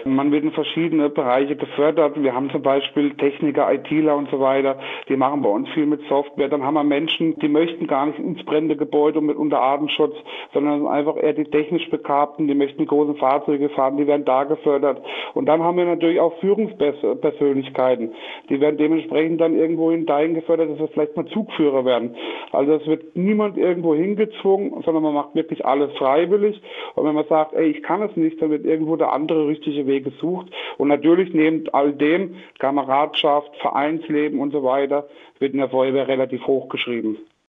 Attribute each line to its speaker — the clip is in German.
Speaker 1: Man wird in verschiedene Bereiche gefördert. Wir haben zum Beispiel Techniker, ITler und so weiter, die machen bei uns viel mit Software. Dann haben wir Menschen, die möchten gar nicht ins brennende Gebäude mit unter Artenschutz, sondern einfach eher die technisch Begabten, die möchten die großen Fahrzeuge fahren, die werden da gefördert. Und dann haben wir natürlich auch Führungspersönlichkeiten, die werden dementsprechend dann irgendwo dahin gefördert, dass wir vielleicht mal Zugführer werden. Also es wird niemand irgendwo hingezwungen, sondern man macht wirklich alles freiwillig. Und wenn man sagt, ey, ich kann es nicht, dann wird irgendwo der andere richtige Weg gesucht. Und natürlich neben all dem Kameradschaft, Vereinsleben und so weiter wird in der Feuerwehr relativ hoch geschrieben.